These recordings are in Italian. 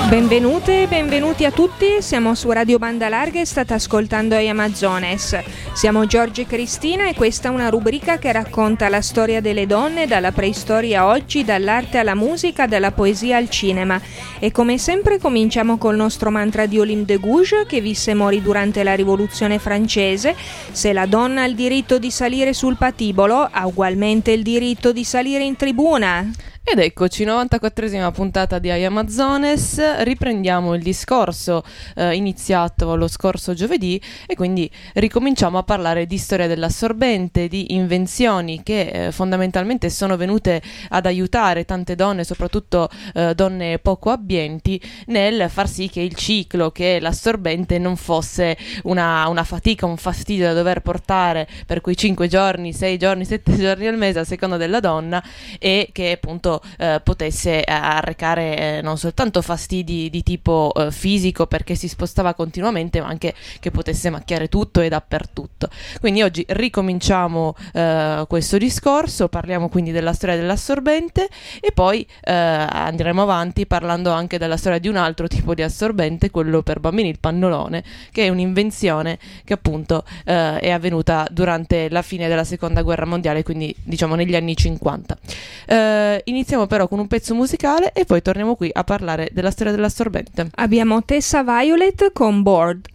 Benvenute e benvenuti a tutti, siamo su Radio Banda Larga e state ascoltando Amazones. Siamo Giorgio e Cristina e questa è una rubrica che racconta la storia delle donne dalla preistoria a oggi, dall'arte alla musica, dalla poesia al cinema. E come sempre cominciamo col nostro mantra di Olympe de Gouges, che visse e morì durante la Rivoluzione francese. Se la donna ha il diritto di salire sul patibolo, ha ugualmente il diritto di salire in tribuna. Ed eccoci, 94esima puntata di Amazones, riprendiamo il discorso iniziato lo scorso giovedì e quindi ricominciamo a parlare di storia dell'assorbente, di invenzioni che fondamentalmente sono venute ad aiutare tante donne, soprattutto donne poco abbienti, nel far sì che il ciclo, che l'assorbente non fosse una fatica, un fastidio da dover portare per quei 5 giorni, 6 giorni, 7 giorni al mese a seconda della donna, e che appunto potesse arrecare non soltanto fastidi di tipo fisico perché si spostava continuamente, ma anche che potesse macchiare tutto e dappertutto. Quindi oggi ricominciamo questo discorso, parliamo quindi della storia dell'assorbente e poi andremo avanti parlando anche della storia di un altro tipo di assorbente, quello per bambini, il pannolone, che è un'invenzione che appunto è avvenuta durante la fine della seconda guerra mondiale, quindi diciamo negli anni 50. Iniziamo però con un pezzo musicale e poi torniamo qui a parlare della storia dell'assorbente. Abbiamo Tessa Violet con Bored.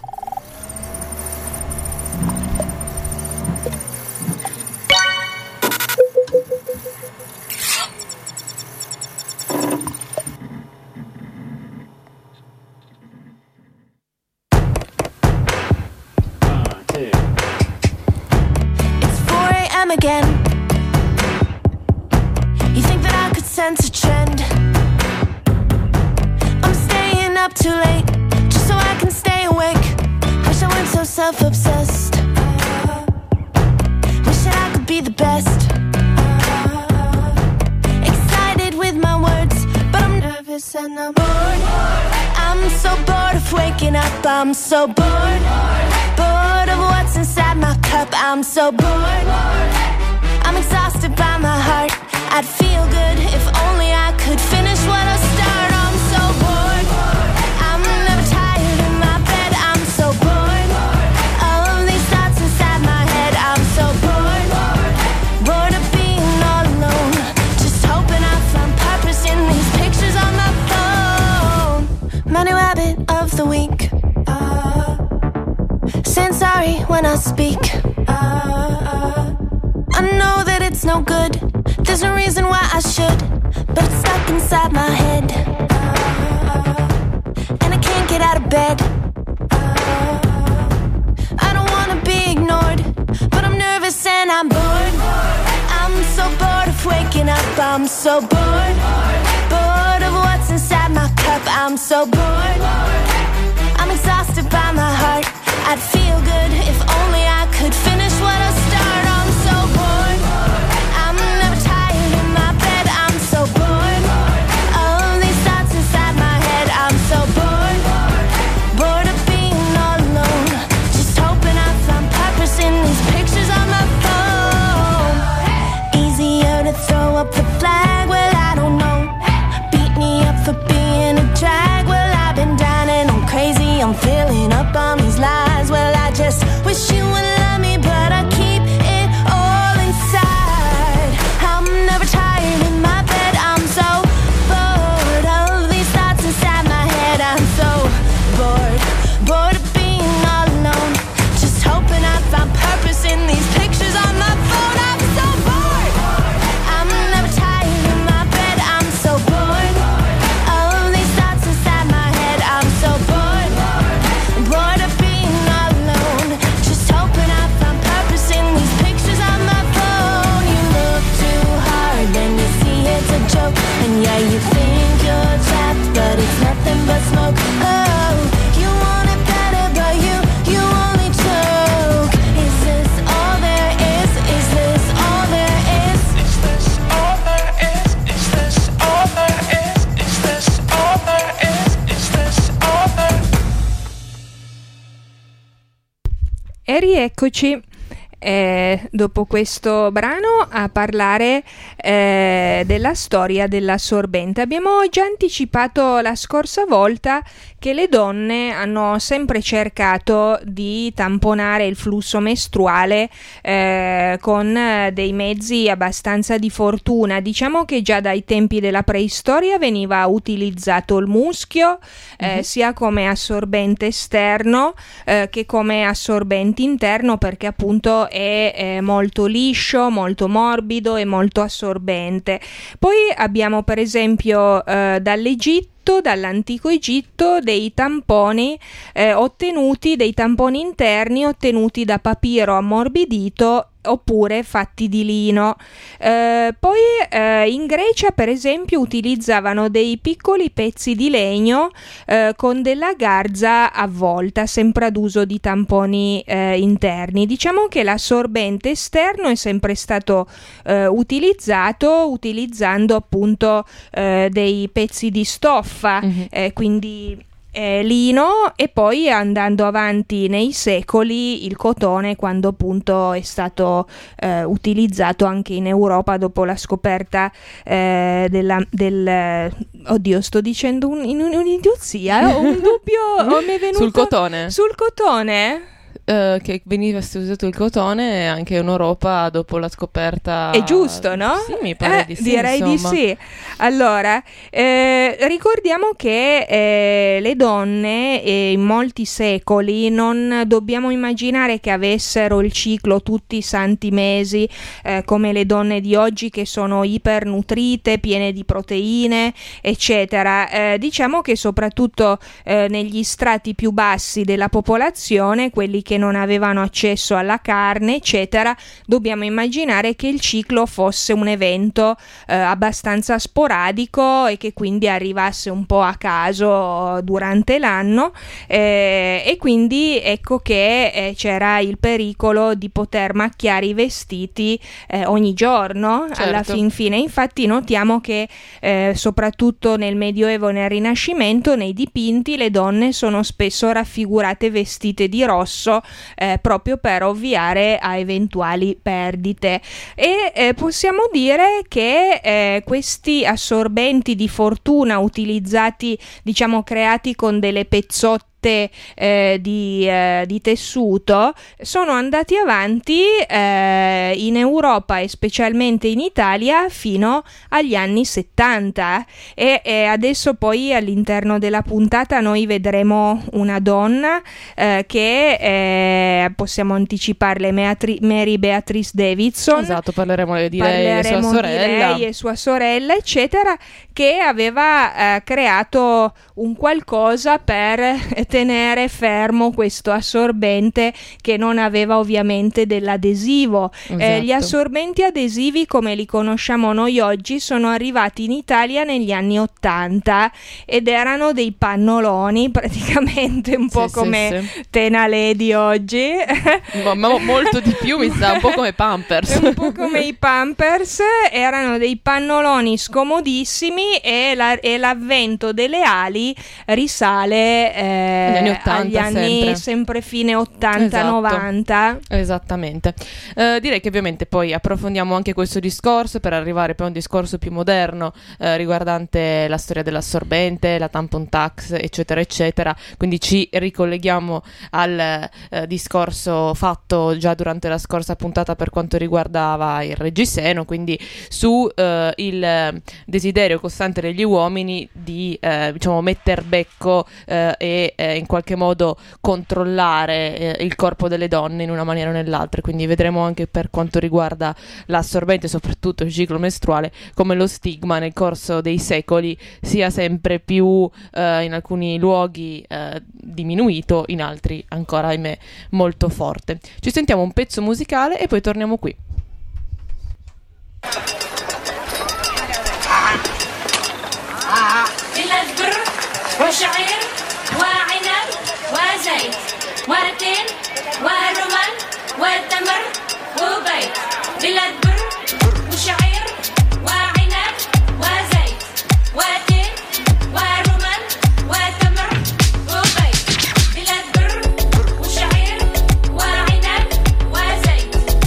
It's 4 a.m. again. You think that I could sense a trend? I'm staying up too late just so I can stay awake. Wish I weren't so self-obsessed. Wish that I could be the best. Excited with my words, but I'm nervous and I'm bored. I'm so bored of waking up. I'm so bored. Bored of what's inside my cup. I'm so bored. I'm exhausted by my heart. I'd feel good if only I could finish what I start. I'm so bored. I'm never tired in my bed. I'm so bored of these thoughts inside my head. I'm so bored. Bored of being all alone. Just hoping I find purpose in these pictures on my phone. My new habit of the week. Saying sorry when I speak. I know that it's no good. There's no reason why I should, but it's stuck inside my head, and I can't get out of bed. I don't wanna be ignored, but I'm nervous and I'm bored. I'm so bored of waking up. I'm so bored. Bored of what's inside my cup. I'm so bored. I'm exhausted by my heart. I'd feel good if only I could finish what I start. I'm so bored. I'm never tired in my bed. I'm so bored of these thoughts inside my head. I'm so bored. Bored of being all alone. Just hoping I find purpose in these pictures on my phone. Easier to throw up the flag. Well, I don't know. Beat me up for being a drag. Well, I've been down and I'm crazy. I'm filling up on these lies. Well, I just wish you would love me, but I keep it all inside. I'm never tired in my bed. I'm so bored of these thoughts inside my head. I'm so bored, bored of being all alone. Just hoping I find purpose in these pictures on my phone. I'm so bored. I'm never tired in my bed. I'm so bored of these thoughts inside my head. I'm so bored, bored of being all alone. Just hoping I find purpose in these pictures on my phone. You look too hard, then you see it's a joke. And yeah, you think you're trapped, but it's nothing but smoke. Oh, you want it better, but you only choke. Is this all there is? Is this all there is? Is this all there is? Is this all there is? Is this all there is? Is this all there? E rieccoci. dopo questo brano a parlare della storia dell'assorbente. Abbiamo già anticipato la scorsa volta che le donne hanno sempre cercato di tamponare il flusso mestruale con dei mezzi abbastanza di fortuna. Diciamo che già dai tempi della preistoria veniva utilizzato il muschio sia come assorbente esterno che come assorbente interno, perché appunto è molto liscio, molto morbido e molto assorbente. Poi abbiamo per esempio dall'antico Egitto dei tamponi dei tamponi interni ottenuti da papiro ammorbidito oppure fatti di lino. Poi in Grecia per esempio utilizzavano dei piccoli pezzi di legno con della garza avvolta, sempre ad uso di tamponi interni. Diciamo che l'assorbente esterno è sempre stato utilizzato utilizzando appunto dei pezzi di stoffa, quindi lino, e poi andando avanti nei secoli il cotone, quando appunto è stato utilizzato anche in Europa dopo la scoperta oddio, sto dicendo un'idiozia, un dubbio mi è venuto sul cotone? Che veniva usato il cotone anche in Europa dopo la scoperta. È giusto, no? Sì, mi pare di sì. Direi insomma. di sì. Allora, ricordiamo che le donne in molti secoli non dobbiamo immaginare che avessero il ciclo tutti i santi mesi come le donne di oggi, che sono ipernutrite, piene di proteine, eccetera. Diciamo che soprattutto negli strati più bassi della popolazione, quelli che non avevano accesso alla carne, eccetera, dobbiamo immaginare che il ciclo fosse un evento abbastanza sporadico e che quindi arrivasse un po' a caso durante l'anno, e quindi ecco che c'era il pericolo di poter macchiare i vestiti ogni giorno, certo. Alla fin fine. Infatti notiamo che soprattutto nel Medioevo e nel Rinascimento, nei dipinti, le donne sono spesso raffigurate vestite di rosso, proprio per ovviare a eventuali perdite. E possiamo dire che questi assorbenti di fortuna utilizzati, diciamo creati con delle pezzotte di tessuto, sono andati avanti in Europa e specialmente in Italia fino agli anni 70, e adesso poi all'interno della puntata noi vedremo una donna che possiamo anticiparle, Mary Beatrice Davidson. Esatto, parleremo di lei e sua sorella, eccetera, che aveva creato un qualcosa per tenere fermo questo assorbente che non aveva ovviamente dell'adesivo. Esatto. Gli assorbenti adesivi come li conosciamo noi oggi sono arrivati in Italia negli anni 80 ed erano dei pannoloni, praticamente un po' come Tena Lady oggi. Ma molto di più, mi sa, un po' come Pampers. Un po' come i Pampers, erano dei pannoloni scomodissimi, e l'avvento delle ali risale agli anni 80, agli anni sempre fine 80-90. Esattamente. Direi che ovviamente poi approfondiamo anche questo discorso per arrivare poi a un discorso più moderno riguardante la storia dell'assorbente, la tampon tax, eccetera eccetera. Quindi ci ricolleghiamo al discorso fatto già durante la scorsa puntata per quanto riguardava il reggiseno, quindi su il desiderio costante degli uomini di diciamo metter becco e in qualche modo controllare il corpo delle donne in una maniera o nell'altra. Quindi vedremo anche per quanto riguarda l'assorbente, soprattutto il ciclo mestruale, come lo stigma nel corso dei secoli sia sempre più in alcuni luoghi diminuito, in altri ancora ahimè molto forte. Ci sentiamo un pezzo musicale e poi torniamo qui. وشعير وعنب وزيت وتين ورمان وتمر وبيت بلاد بر وشعير وعنب وزيت وتين ورمان وتمر وبيت بلاد بر وشعير وعنب وزيت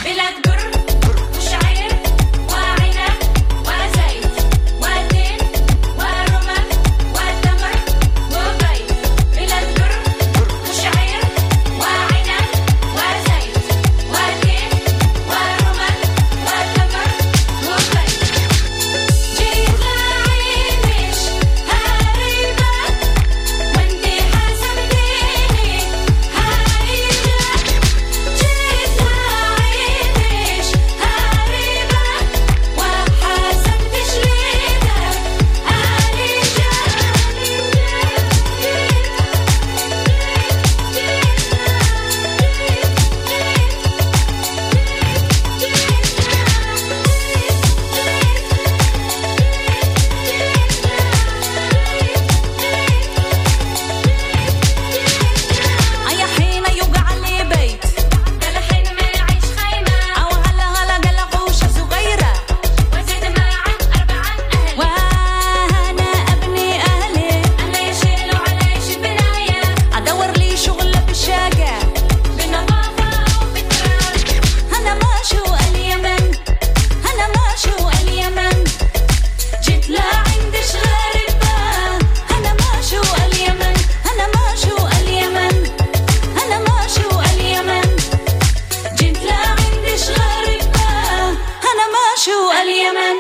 بلاد بر وشعير وعنب وزيت وتين ورمان وتمر وبيض بلاد بر وشعير وعنب وزيت وتين ورمان وتمر وبيض جيت لعينش هاربة وانتي حسبتيني هايلة جيت لعينش هاربة وحسبتش ليدك أي حين يوقع لي بيت قال حين ما يعيش خيمة أو هلا قلقوشة صغيرة وزيد معهم 4 أهل وأنا أبني أهلي أنا يشيلوا علي شبناية أدور لي شغلة بالشاقة بالنظافة أو بالتراب أنا ماشو اليمن أنا ماشو اليمن جيت لعندش غريبة أنا ماشو اليمن أنا ماشو اليمن أنا ماشو اليمن جيت لعندش غريبة أنا ماشو اليمن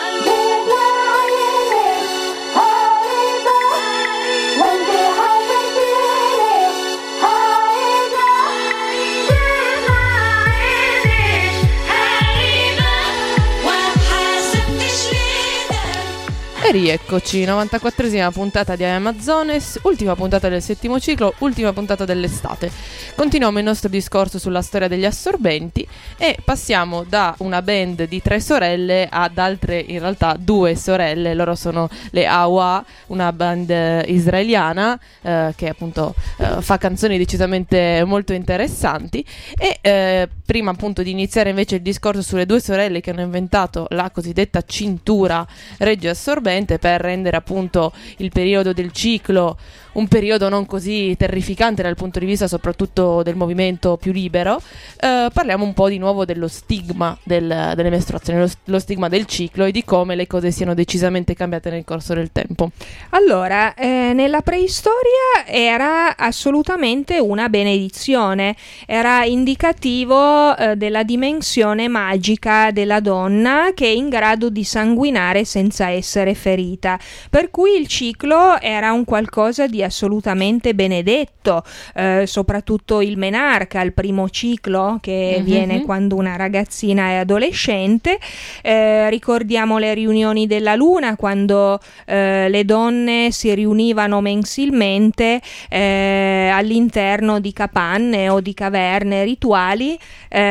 E rieccoci, 94esima puntata di Amazones, ultima puntata del 7° ciclo, ultima puntata dell'estate. Continuiamo il nostro discorso sulla storia degli assorbenti e passiamo da una band di 3 sorelle ad altre, in realtà 2 sorelle. Loro sono le Awa, una band israeliana che appunto fa canzoni decisamente molto interessanti. E prima appunto di iniziare invece il discorso sulle 2 sorelle che hanno inventato la cosiddetta cintura regge assorbente per rendere appunto il periodo del ciclo un periodo non così terrificante dal punto di vista soprattutto del movimento più libero, parliamo un po' di nuovo dello stigma delle mestruazioni, lo stigma del ciclo e di come le cose siano decisamente cambiate nel corso del tempo. Allora, nella preistoria era assolutamente una benedizione, era indicativo della dimensione magica della donna che è in grado di sanguinare senza essere ferita, per cui il ciclo era un qualcosa di assolutamente benedetto, soprattutto il menarca, il primo ciclo che avviene quando una ragazzina è adolescente. Ricordiamo le riunioni della luna, quando le donne si riunivano mensilmente all'interno di capanne o di caverne rituali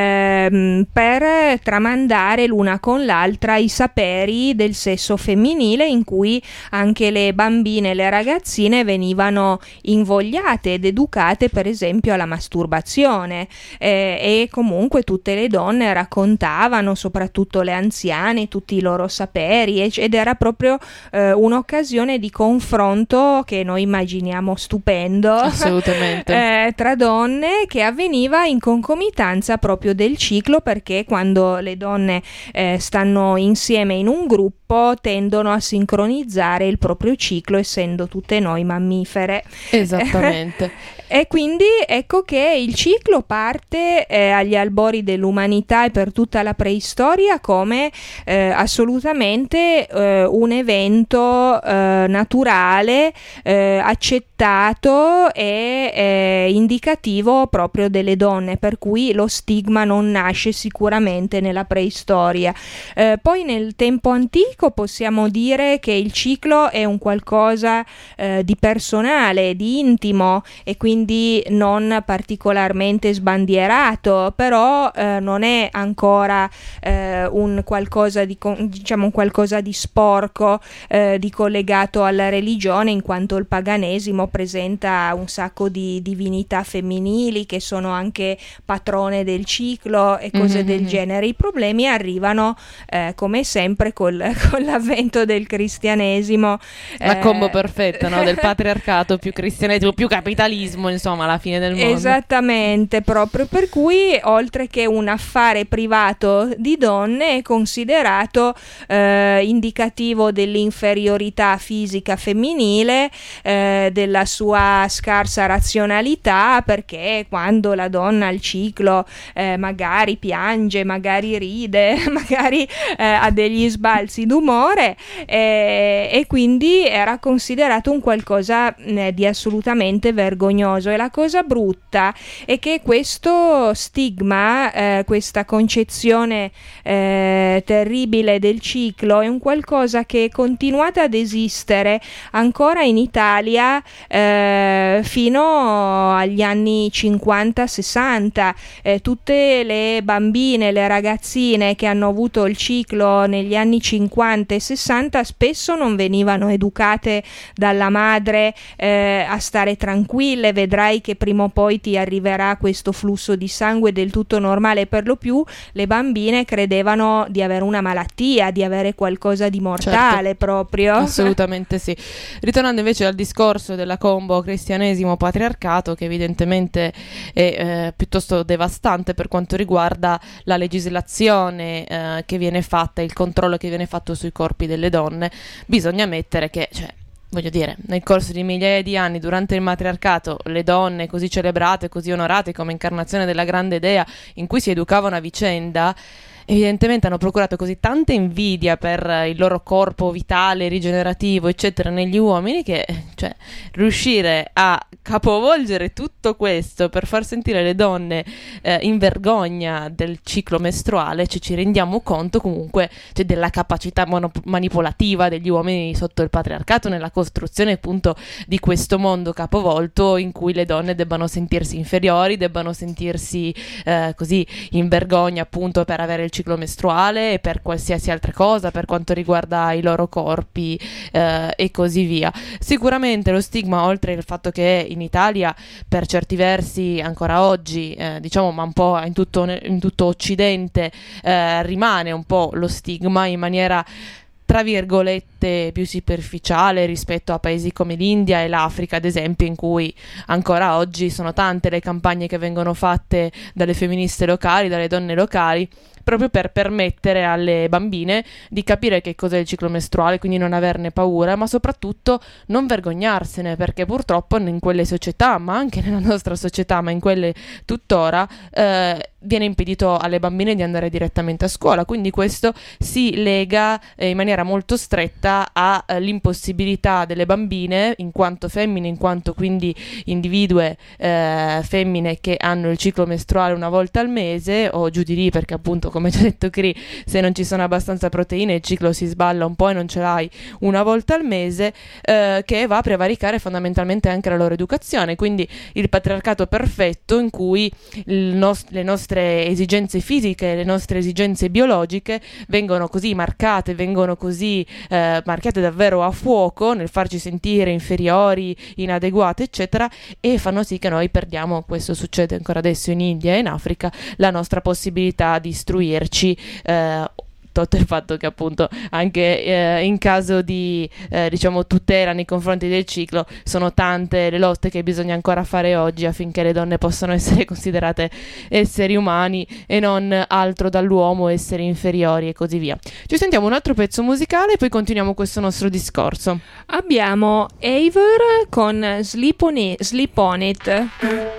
per tramandare l'una con l'altra i saperi del sesso femminile, in cui anche le bambine e le ragazzine venivano invogliate ed educate per esempio alla masturbazione, e comunque tutte le donne raccontavano, soprattutto le anziane, tutti i loro saperi, ed era proprio un'occasione di confronto che noi immaginiamo stupendo, assolutamente, tra donne, che avveniva in concomitanza proprio del ciclo, perché quando le donne stanno insieme in un gruppo tendono a sincronizzare il proprio ciclo, essendo tutte noi mammifere. Esattamente. E quindi ecco che il ciclo parte agli albori dell'umanità e per tutta la preistoria come assolutamente un evento naturale, accettato e indicativo proprio delle donne, per cui lo stigma non nasce sicuramente nella preistoria. Poi nel tempo antico possiamo dire che il ciclo è un qualcosa di personale, di intimo, e quindi non particolarmente sbandierato, però non è ancora un qualcosa di un qualcosa di sporco, di collegato alla religione, in quanto il paganesimo presenta un sacco di divinità femminili che sono anche patrone del ciclo e cose del genere. I problemi arrivano come sempre con l'avvento del cristianesimo, la combo perfetta, no? Del patriarcato più cristianesimo più capitalismo, siamo insomma alla fine del mondo. Esattamente, proprio per cui oltre che un affare privato di donne è considerato indicativo dell'inferiorità fisica femminile, della sua scarsa razionalità, perché quando la donna al ciclo magari piange, magari ride, magari ha degli sbalzi d'umore, e quindi era considerato un qualcosa di assolutamente vergognoso. E la cosa brutta è che questo stigma, questa concezione terribile del ciclo è un qualcosa che è continuata ad esistere ancora in Italia fino agli anni 50-60. Tutte le bambine, le ragazzine che hanno avuto il ciclo negli anni 50 e 60 spesso non venivano educate dalla madre a stare tranquille. Vedrai che prima o poi ti arriverà questo flusso di sangue del tutto normale. Per lo più le bambine credevano di avere una malattia, di avere qualcosa di mortale, certo, proprio. Assolutamente sì. Ritornando invece al discorso della combo cristianesimo-patriarcato, che evidentemente è piuttosto devastante per quanto riguarda la legislazione che viene fatta, il controllo che viene fatto sui corpi delle donne, bisogna ammettere che, voglio dire, nel corso di migliaia di anni, durante il matriarcato, le donne così celebrate, così onorate come incarnazione della grande dea, in cui si educavano a vicenda, evidentemente hanno procurato così tanta invidia per il loro corpo vitale, rigenerativo, eccetera, negli uomini, che riuscire a capovolgere tutto questo per far sentire le donne in vergogna del ciclo mestruale, ci rendiamo conto comunque della capacità manipolativa degli uomini sotto il patriarcato nella costruzione appunto di questo mondo capovolto in cui le donne debbano sentirsi inferiori, debbano sentirsi così in vergogna appunto per avere il ciclo mestruale e per qualsiasi altra cosa per quanto riguarda i loro corpi e così via. Sicuramente lo stigma, oltre al fatto che in Italia per certi versi ancora oggi ma un po' in tutto Occidente rimane un po' lo stigma in maniera tra virgolette più superficiale rispetto a paesi come l'India e l'Africa, ad esempio, in cui ancora oggi sono tante le campagne che vengono fatte dalle femministe locali, dalle donne locali, proprio per permettere alle bambine di capire che cos'è il ciclo mestruale, quindi non averne paura, ma soprattutto non vergognarsene, perché purtroppo in quelle società, ma anche nella nostra società, ma in quelle tuttora, viene impedito alle bambine di andare direttamente a scuola, quindi questo si lega in maniera molto stretta all'impossibilità delle bambine, in quanto femmine, in quanto quindi individue femmine che hanno il ciclo mestruale una volta al mese o giù di lì, perché appunto, come ci ha detto Cri, se non ci sono abbastanza proteine il ciclo si sballa un po' e non ce l'hai una volta al mese, che va a prevaricare fondamentalmente anche la loro educazione, quindi il patriarcato perfetto in cui le nostre esigenze fisiche, le nostre esigenze biologiche vengono così marcate, vengono così marcate davvero a fuoco nel farci sentire inferiori, inadeguate, eccetera, e fanno sì che noi perdiamo, questo succede ancora adesso in India e in Africa, la nostra possibilità di istruirci, tolto il fatto che appunto anche in caso di tutela nei confronti del ciclo sono tante le lotte che bisogna ancora fare oggi affinché le donne possano essere considerate esseri umani e non altro dall'uomo, esseri inferiori e così via. Ci sentiamo un altro pezzo musicale e poi continuiamo questo nostro discorso. Abbiamo Eivor con Sleep on It.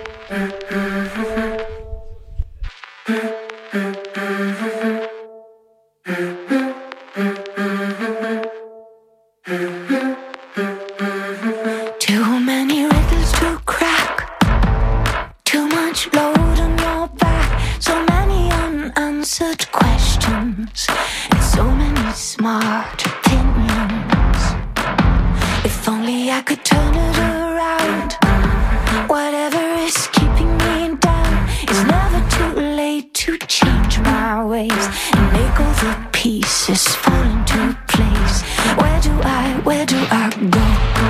Too many riddles to crack, too much load on your back, so many unanswered questions, and so many smart opinions. If only I could turn it around. Whatever is keeping me down, it's never too late to change my ways and make all the pieces fall into place. Where do I go?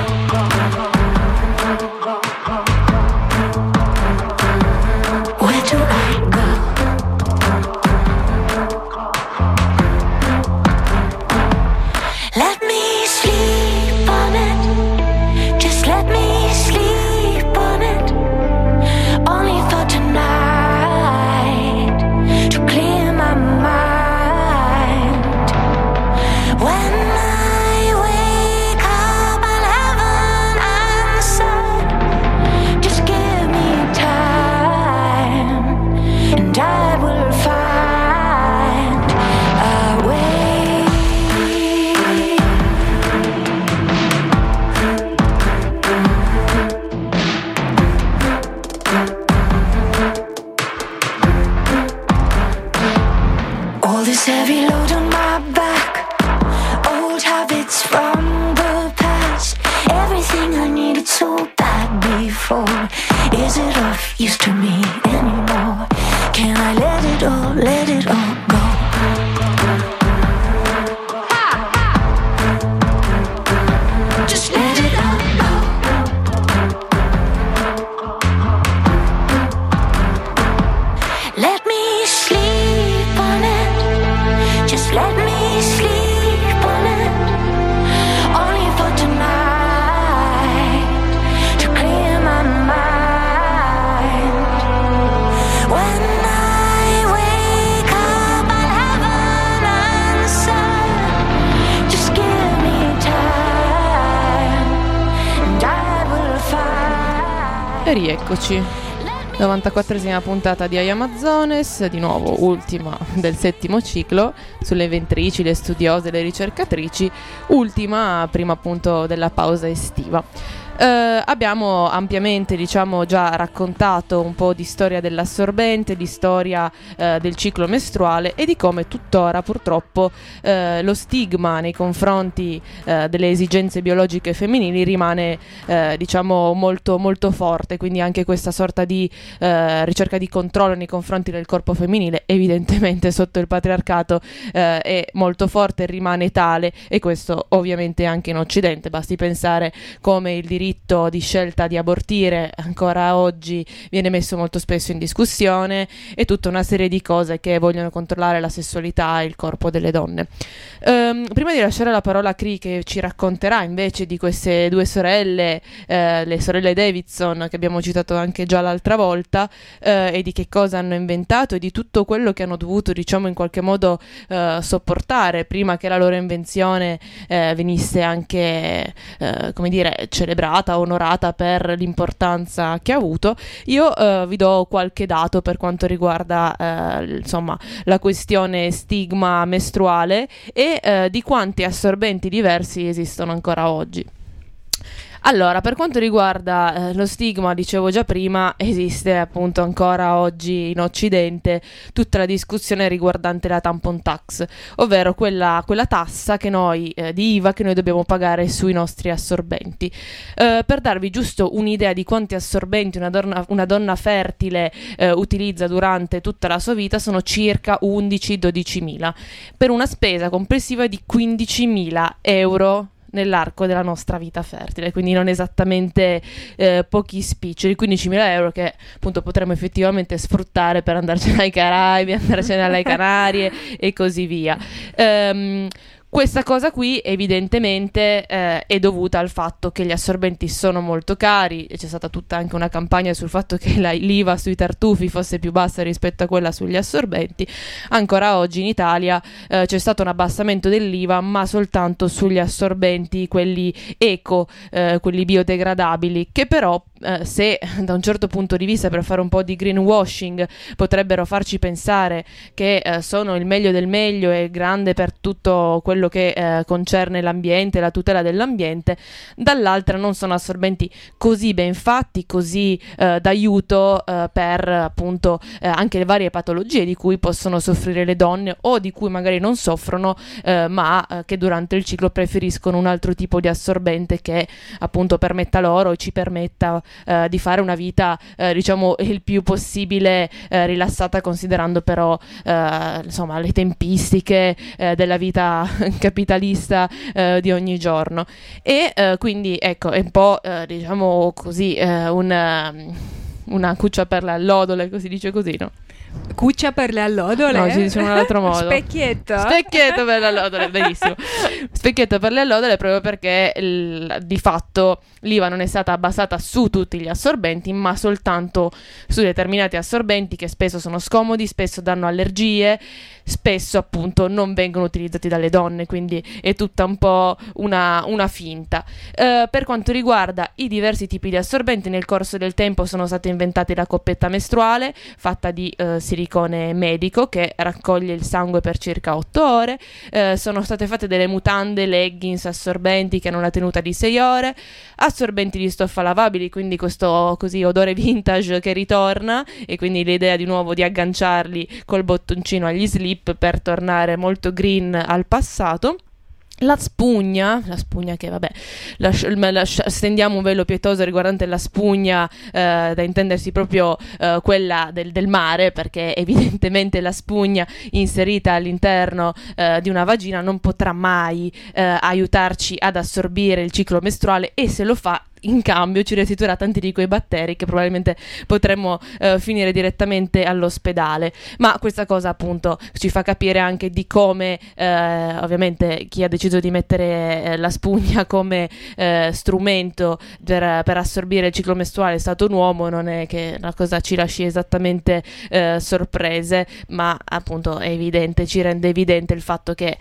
Where do I go? Let me sleep on it. Just let me sleep on it. this heavy load on my back, old habits from the past. Everything I needed so bad before, is it of use to me anymore? Can I let it all go? Just let it all go. Let me sleep on it. Just let me sleep on it. Only for tonight, to clear my mind. When I wake up, I'll have an answer. Just give me time, and I will find. E rieccoci. 94esima puntata di I Am Amazones, di nuovo ultima del settimo ciclo, sulle inventrici, le studiose, le ricercatrici, ultima prima appunto della pausa estiva. Abbiamo ampiamente, diciamo, già raccontato un po' di storia dell'assorbente, di storia del ciclo mestruale e di come tuttora purtroppo lo stigma nei confronti delle esigenze biologiche femminili rimane diciamo molto molto forte, quindi anche questa sorta di ricerca di controllo nei confronti del corpo femminile evidentemente sotto il patriarcato è molto forte e rimane tale, e questo ovviamente anche in Occidente. Basti pensare come il diritto di scelta di abortire ancora oggi viene messo molto spesso in discussione, e tutta una serie di cose che vogliono controllare la sessualità e il corpo delle donne. Prima di lasciare la parola a Cree, che ci racconterà invece di queste due sorelle, le sorelle Davidson, che abbiamo citato anche già l'altra volta, e di che cosa hanno inventato e di tutto quello che hanno dovuto, diciamo, in qualche modo sopportare prima che la loro invenzione venisse anche come dire celebrata, onorata per l'importanza che ha avuto. Io vi do qualche dato per quanto riguarda insomma la questione stigma mestruale e di quanti assorbenti diversi esistono ancora oggi. Allora, per quanto riguarda lo stigma, dicevo già prima, esiste appunto ancora oggi in Occidente tutta la discussione riguardante la tampon tax, ovvero quella tassa che noi di IVA che noi dobbiamo pagare sui nostri assorbenti. Per darvi giusto un'idea di quanti assorbenti una donna fertile utilizza durante tutta la sua vita, sono circa 11-12 mila, per una spesa complessiva di 15.000 euro nell'arco della nostra vita fertile, quindi non esattamente pochi spiccioli, 15.000 euro che appunto potremmo effettivamente sfruttare per andarcene ai Caraibi, andarcene alle Canarie e così via. Questa cosa qui evidentemente è dovuta al fatto che gli assorbenti sono molto cari, e c'è stata tutta anche una campagna sul fatto che l'IVA sui tartufi fosse più bassa rispetto a quella sugli assorbenti. Ancora oggi in Italia c'è stato un abbassamento dell'IVA, ma soltanto sugli assorbenti, quelli eco, quelli biodegradabili, che però se da un certo punto di vista, per fare un po' di greenwashing, potrebbero farci pensare che sono il meglio del meglio e grande per tutto quello che concerne l'ambiente, la tutela dell'ambiente, dall'altra non sono assorbenti così ben fatti, così d'aiuto per appunto anche le varie patologie di cui possono soffrire le donne, o di cui magari non soffrono ma che durante il ciclo preferiscono un altro tipo di assorbente che appunto permetta loro, ci permetta di fare una vita diciamo il più possibile rilassata, considerando però insomma le tempistiche della vita capitalista di ogni giorno. E quindi ecco, è un po' diciamo così una cuccia per le allodole, così dice così, no? Cuccia per le allodole? No, si dice in un altro modo. Specchietto per le allodole, benissimo. Specchietto per le allodole, proprio perché di fatto l'IVA non è stata abbassata su tutti gli assorbenti, ma soltanto su determinati assorbenti che spesso sono scomodi, spesso danno allergie, spesso appunto non vengono utilizzati dalle donne, quindi è tutta un po' una finta. Per quanto riguarda i diversi tipi di assorbenti, nel corso del tempo sono state inventate la coppetta mestruale, fatta di silicone medico che raccoglie il sangue per circa 8 ore, sono state fatte delle mutande, leggings, assorbenti che hanno una tenuta di 6 ore, assorbenti di stoffa lavabili, quindi questo così odore vintage che ritorna, e quindi l'idea di nuovo di agganciarli col bottoncino agli slip tip per tornare molto green al passato. La spugna che vabbè, stendiamo un velo pietoso riguardante la spugna, da intendersi proprio quella del mare, perché evidentemente la spugna inserita all'interno di una vagina non potrà mai aiutarci ad assorbire il ciclo mestruale, e se lo fa, in cambio ci restituirà tanti di quei batteri che probabilmente potremmo finire direttamente all'ospedale. Ma questa cosa appunto ci fa capire anche di come ovviamente chi ha deciso di mettere la spugna come strumento per assorbire il ciclo mestruale è stato un uomo. Non è che la cosa ci lasci esattamente sorprese, ma appunto è evidente, ci rende evidente il fatto che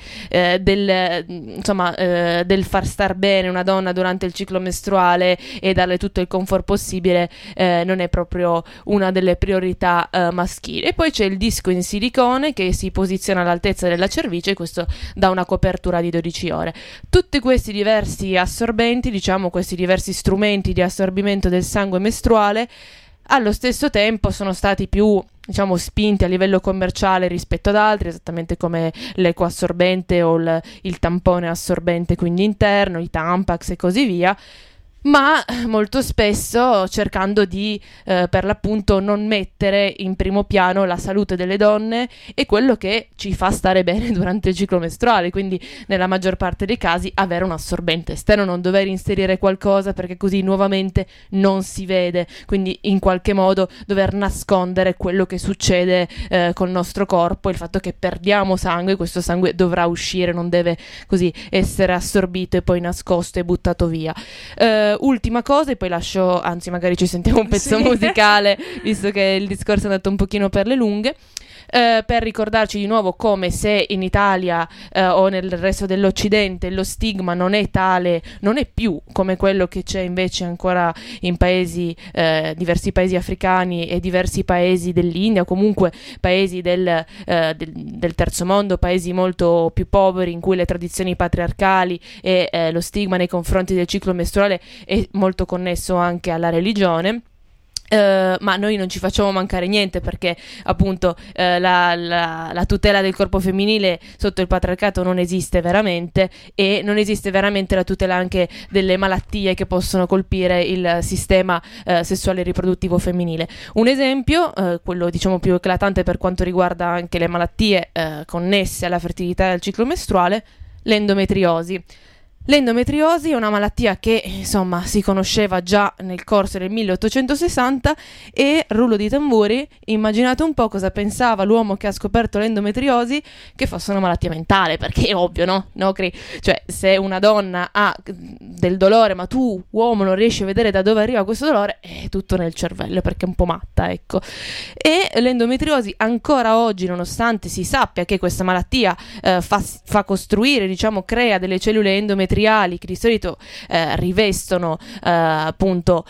del far star bene una donna durante il ciclo mestruale e darle tutto il comfort possibile non è proprio una delle priorità maschili. E poi c'è il disco in silicone che si posiziona all'altezza della cervice, e questo dà una copertura di 12 ore. Tutti questi diversi assorbenti, diciamo questi diversi strumenti di assorbimento del sangue mestruale, allo stesso tempo sono stati più, diciamo, spinti a livello commerciale rispetto ad altri, esattamente come l'eco assorbente o il tampone assorbente, quindi interno, i Tampax e così via, ma molto spesso cercando di per l'appunto non mettere in primo piano la salute delle donne e quello che ci fa stare bene durante il ciclo mestruale, quindi nella maggior parte dei casi avere un assorbente esterno, non dover inserire qualcosa perché così nuovamente non si vede, quindi in qualche modo dover nascondere quello che succede col nostro corpo, il fatto che perdiamo sangue, questo sangue dovrà uscire, non deve così essere assorbito e poi nascosto e buttato via. Ultima cosa, e poi lascio, anzi magari ci sentiamo un pezzo musicale, visto che il discorso è andato un pochino per le lunghe, per ricordarci di nuovo come se in Italia o nel resto dell'Occidente lo stigma non è tale, non è più come quello che c'è invece ancora in paesi, diversi paesi africani e diversi paesi dell'India, o comunque paesi del terzo mondo, paesi molto più poveri in cui le tradizioni patriarcali e lo stigma nei confronti del ciclo mestruale è molto connesso anche alla religione. Ma noi non ci facciamo mancare niente, perché appunto la tutela del corpo femminile sotto il patriarcato non esiste veramente, e non esiste veramente la tutela anche delle malattie che possono colpire il sistema sessuale e riproduttivo femminile. Un esempio, quello diciamo più eclatante per quanto riguarda anche le malattie connesse alla fertilità e al ciclo mestruale, l'endometriosi. L'endometriosi è una malattia che, insomma, si conosceva già nel corso del 1860 e, rullo di tamburi, immaginate un po' cosa pensava l'uomo che ha scoperto l'endometriosi, che fosse una malattia mentale, perché è ovvio, no? Cioè, se una donna ha del dolore, ma tu, uomo, non riesci a vedere da dove arriva questo dolore, è tutto nel cervello, perché è un po' matta, ecco. E l'endometriosi ancora oggi, nonostante si sappia che questa malattia fa costruire, diciamo, crea delle cellule endometriali che di solito rivestono appunto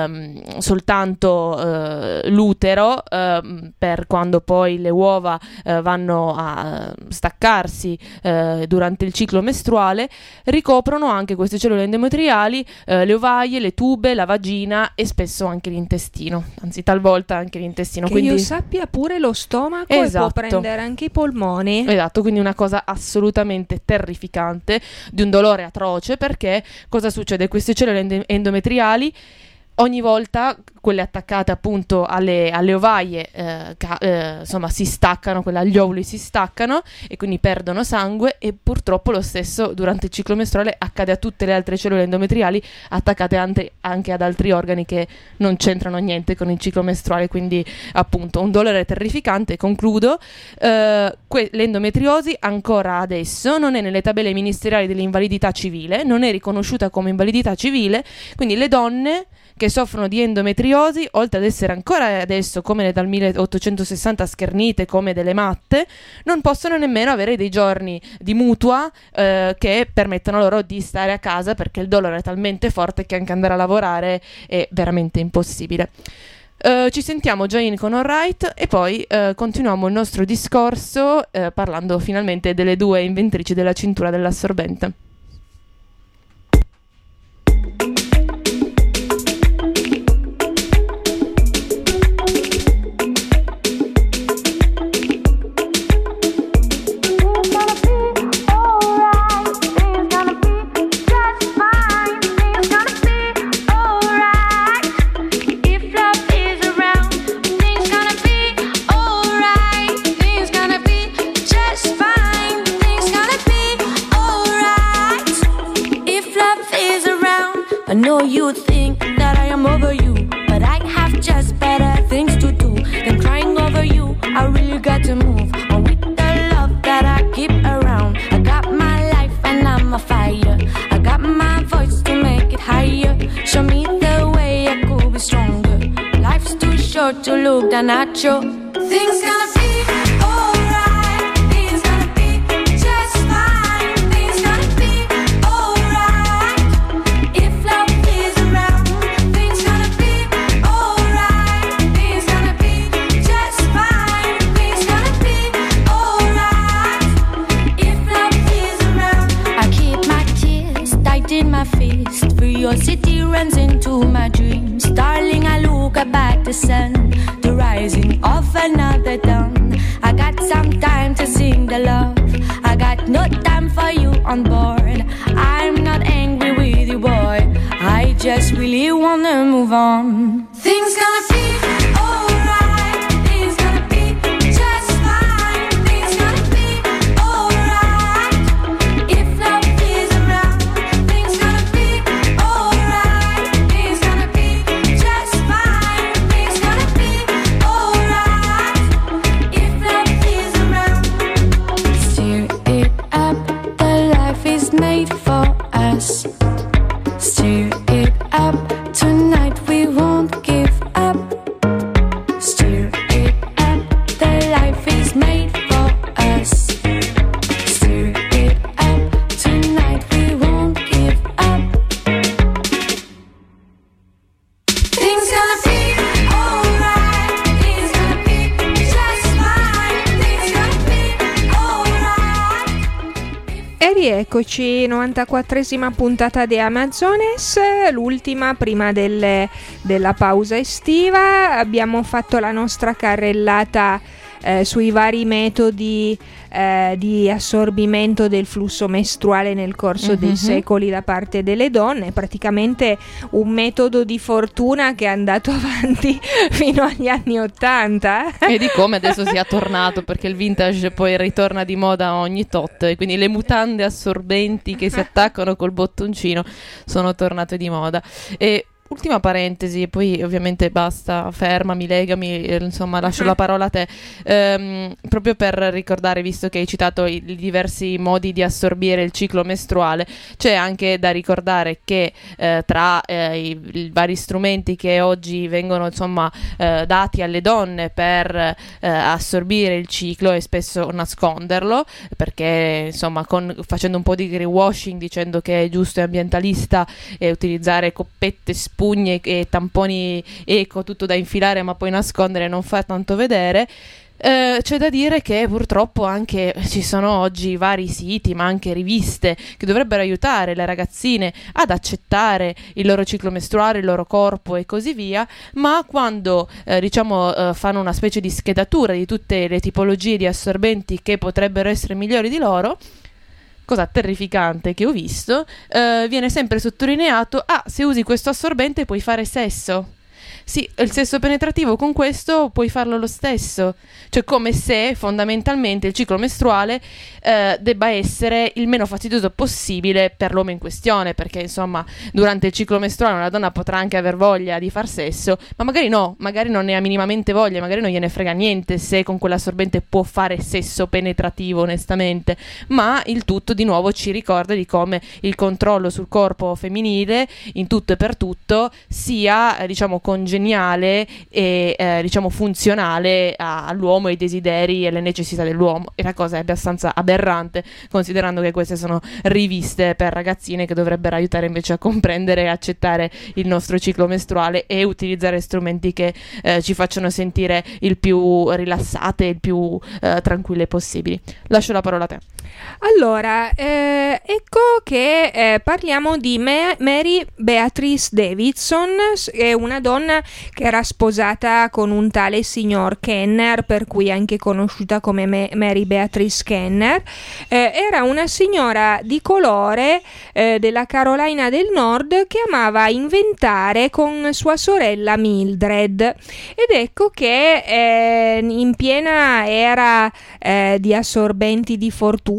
soltanto l'utero, per quando poi le uova vanno a staccarsi durante il ciclo mestruale, ricoprono anche queste cellule endometriali le ovaie, le tube, la vagina e spesso anche l'intestino, anzi talvolta anche l'intestino. Che quindi io sappia pure lo stomaco, esatto, e può prendere anche i polmoni. Esatto, quindi una cosa assolutamente terrificante, di un dolore atroce, perché cosa succede? Queste cellule endometriali, ogni volta quelle attaccate appunto alle ovaie insomma si staccano, quelle agli ovuli si staccano e quindi perdono sangue, e purtroppo lo stesso durante il ciclo mestruale accade a tutte le altre cellule endometriali attaccate anche ad altri organi che non c'entrano niente con il ciclo mestruale, quindi appunto un dolore terrificante. Concludo, l'endometriosi ancora adesso non è nelle tabelle ministeriali dell'invalidità civile, non è riconosciuta come invalidità civile, quindi le donne che soffrono di endometriosi, oltre ad essere ancora adesso, come dal 1860, schernite come delle matte, non possono nemmeno avere dei giorni di mutua che permettano loro di stare a casa, perché il dolore è talmente forte che anche andare a lavorare è veramente impossibile. Ci sentiamo Join con Alright e poi continuiamo il nostro discorso parlando finalmente delle due inventrici della cintura dell'assorbente. you think that I am over you, but I have just better things to do than crying over you. I really got to move on with the love that I keep around. I got my life and I'm a fire. I got my voice to make it higher. Show me the way I could be stronger. Life's too short to look down at you. Things gonna be alright. Things gonna be just fine. Things gonna be alright if love is around. Things gonna be alright. Things gonna be just fine. Things gonna be alright if love is around. I keep my tears tight in my fist. Curiosity runs into my dreams. Darling, I look up at the sun, the rising of another dawn. I got some time to sing the love. I got no time for you on board. I'm not angry with you, boy. I just really wanna move on. Things gonna be alright. Things gonna be just fine. Things gonna be alright if love is around. Things gonna be alright. Things gonna be just fine. Things gonna be alright if love is around. Steer it up, the life is made for us. Steer it up, tonight we won't give up. Steer it up, the life is made for us. Steer it up, tonight we won't give up. Things gonna be alright. Things gonna be just fine. Things gonna be alright. E rieccoci, 94esima puntata di Amazones, l'ultima prima della pausa estiva. Abbiamo fatto la nostra carrellata sui vari metodi di assorbimento del flusso mestruale nel corso dei secoli da parte delle donne, praticamente un metodo di fortuna che è andato avanti fino agli anni '80. E di come adesso sia tornato, perché il vintage poi ritorna di moda ogni tot, e quindi le mutande assorbenti che si attaccano col bottoncino sono tornate di moda. E ultima parentesi, poi ovviamente basta, fermami, legami, insomma lascio la parola a te, proprio per ricordare, visto che hai citato i diversi modi di assorbire il ciclo mestruale, c'è anche da ricordare che tra i vari strumenti che oggi vengono insomma dati alle donne per assorbire il ciclo e spesso nasconderlo, perché insomma facendo un po' di greenwashing, dicendo che è giusto e ambientalista utilizzare coppette, spugne e tamponi eco, tutto da infilare ma poi nascondere, non fa tanto vedere. C'è da dire che purtroppo anche ci sono oggi vari siti, ma anche riviste, che dovrebbero aiutare le ragazzine ad accettare il loro ciclo mestruale, il loro corpo e così via, ma quando fanno una specie di schedatura di tutte le tipologie di assorbenti che potrebbero essere migliori di loro, cosa terrificante che ho visto, viene sempre sottolineato: se usi questo assorbente puoi fare sesso. Sì, il sesso penetrativo con questo puoi farlo lo stesso, cioè come se fondamentalmente il ciclo mestruale debba essere il meno fastidioso possibile per l'uomo in questione, perché insomma durante il ciclo mestruale una donna potrà anche aver voglia di far sesso, ma magari no, magari non ne ha minimamente voglia, magari non gliene frega niente se con quell'assorbente può fare sesso penetrativo onestamente, ma il tutto di nuovo ci ricorda di come il controllo sul corpo femminile in tutto e per tutto sia congeniale e funzionale all'uomo, ai desideri e alle necessità dell'uomo, e la cosa è abbastanza aberrante, considerando che queste sono riviste per ragazzine che dovrebbero aiutare invece a comprendere e accettare il nostro ciclo mestruale e utilizzare strumenti che ci facciano sentire il più rilassate e il più tranquille possibili. Lascio la parola a te. Allora, ecco che parliamo di Mary Beatrice Davidson, è una donna che era sposata con un tale signor Kenner, per cui anche conosciuta come Mary Beatrice Kenner. Era una signora di colore della Carolina del Nord che amava inventare con sua sorella Mildred, ed ecco che in piena era di assorbenti di fortuna,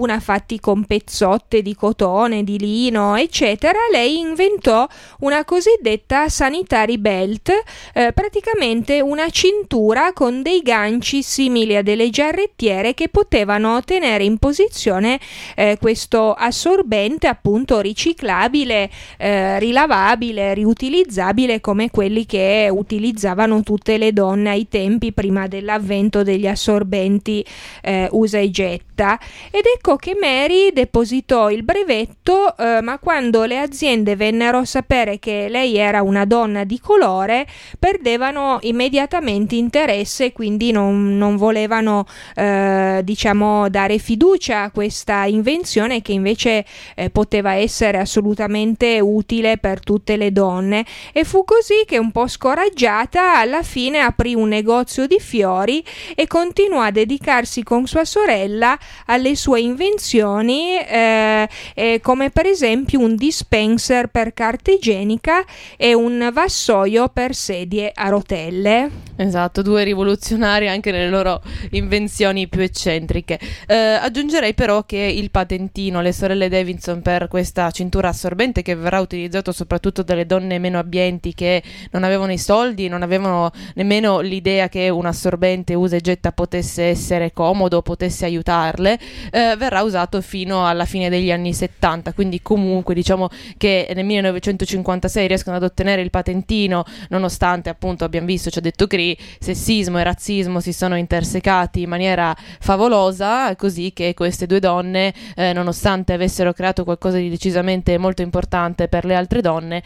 fortuna fatti con pezzotte di cotone, di lino, eccetera, lei inventò una cosiddetta sanitary belt, praticamente una cintura con dei ganci simili a delle giarrettiere che potevano tenere in posizione questo assorbente, appunto riciclabile, rilavabile, riutilizzabile, come quelli che utilizzavano tutte le donne ai tempi prima dell'avvento degli assorbenti usa e getta. Ed ecco che Mary depositò il brevetto, ma quando le aziende vennero a sapere che lei era una donna di colore, perdevano immediatamente interesse, quindi non volevano diciamo dare fiducia a questa invenzione che invece poteva essere assolutamente utile per tutte le donne. E fu così che, un po' scoraggiata, alla fine aprì un negozio di fiori e continuò a dedicarsi con sua sorella alle sue invenzioni, come per esempio un dispenser per carta igienica e un vassoio per sedie a rotelle. Esatto, due rivoluzionari anche nelle loro invenzioni più eccentriche. Aggiungerei però che il patentino, le sorelle Davidson, per questa cintura assorbente, che verrà utilizzato soprattutto dalle donne meno abbienti che non avevano i soldi, non avevano nemmeno l'idea che un assorbente usa e getta potesse essere comodo, potesse aiutarle, verrà usato fino alla fine degli anni 70, quindi comunque diciamo che nel 1956 riescono ad ottenere il patentino, nonostante appunto, abbiamo visto, ci ha detto Cri, sessismo e razzismo si sono intersecati in maniera favolosa, così che queste due donne, nonostante avessero creato qualcosa di decisamente molto importante per le altre donne,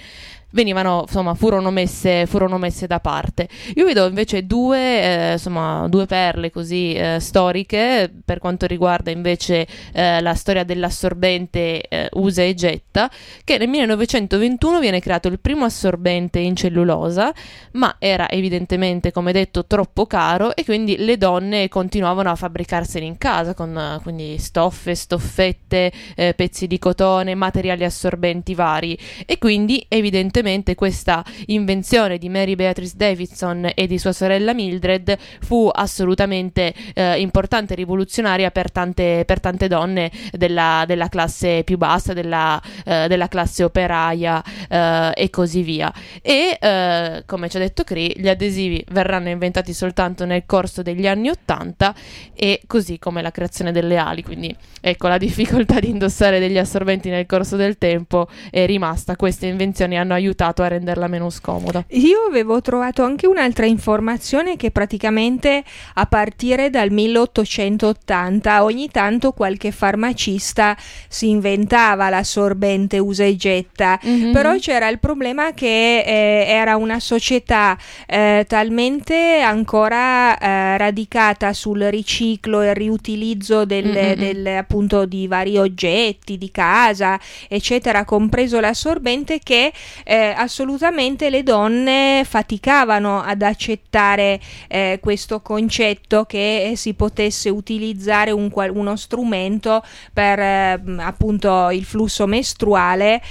furono messe da parte. Io vedo invece due perle così storiche per quanto riguarda invece la storia dell'assorbente usa e getta, che nel 1921 viene creato il primo assorbente in cellulosa, ma era evidentemente, come detto, troppo caro, e quindi le donne continuavano a fabbricarsene in casa con quindi stoffe, stoffette, pezzi di cotone, materiali assorbenti vari, e quindi evidentemente questa invenzione di Mary Beatrice Davidson e di sua sorella Mildred fu assolutamente importante e rivoluzionaria per tante donne della classe più bassa, della classe operaia, e così via. E come ci ha detto Cri, gli adesivi verranno inventati soltanto nel corso degli anni 80, e così come la creazione delle ali, quindi ecco, la difficoltà di indossare degli assorbenti nel corso del tempo è rimasta. Queste invenzioni hanno aiutato a renderla meno scomoda. Io avevo trovato anche un'altra informazione, che praticamente a partire dal 1880 ogni tanto qualche farmacista si inventava l'assorbente usa e getta, però c'era il problema che era una società talmente ancora radicata sul riciclo e il riutilizzo appunto di vari oggetti di casa, eccetera, compreso l'assorbente, che assolutamente le donne faticavano ad accettare questo concetto che si potesse utilizzare uno strumento per appunto il flusso mestruale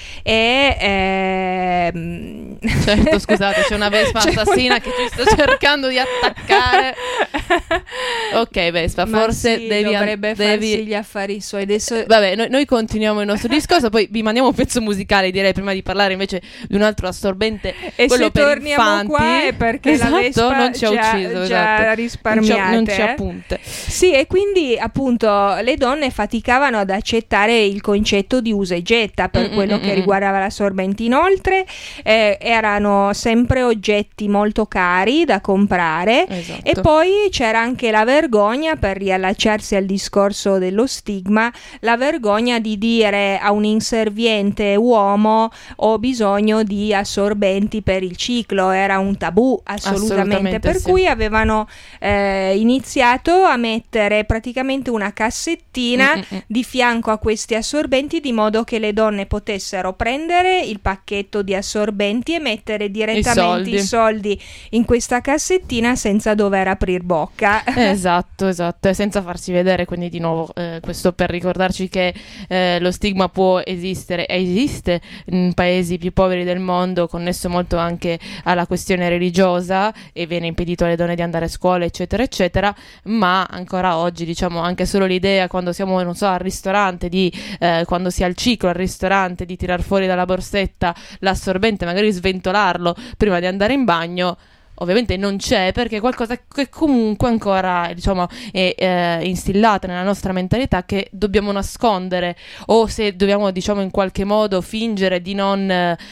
certo, scusate, c'è una Vespa assassina che ci sta cercando di attaccare. Ok, Vespa, forse sì, devi farsi gli affari suoi. Adesso vabbè, noi continuiamo il nostro discorso, poi vi mandiamo un pezzo musicale, direi, prima di parlare invece di un altro assorbente, e quello se per torniamo infanti. qua è perché esatto, la Vespa non ci ha ucciso, già risparmiate, non ci appunte. Sì, e quindi appunto le donne faticavano ad accettare il concetto di usa e getta per quello che riguardava l'assorbente. Inoltre erano sempre oggetti molto cari da comprare, esatto. E poi c'era anche la vergogna, per riallacciarsi al discorso dello stigma, la vergogna di dire a un inserviente uomo: ho bisogno di assorbenti per il ciclo. Era un tabù assolutamente, per sì. cui avevano iniziato a mettere praticamente una cassettina di fianco a questi assorbenti, di modo che le donne potessero prendere il pacchetto di assorbenti che mettere direttamente i soldi in questa cassettina senza dover aprir bocca. Esatto, e senza farsi vedere, quindi di nuovo questo per ricordarci che lo stigma può esistere e esiste in paesi più poveri del mondo, connesso molto anche alla questione religiosa, e viene impedito alle donne di andare a scuola, eccetera eccetera, ma ancora oggi, diciamo, anche solo l'idea quando siamo, non so, al ristorante, di quando si ha il ciclo al ristorante, di tirar fuori dalla borsetta l'assorbente, magari sventolarlo prima di andare in bagno, ovviamente non c'è, perché è qualcosa che comunque ancora, diciamo, è instillata nella nostra mentalità, che dobbiamo nascondere, o se dobbiamo, diciamo, in qualche modo fingere di non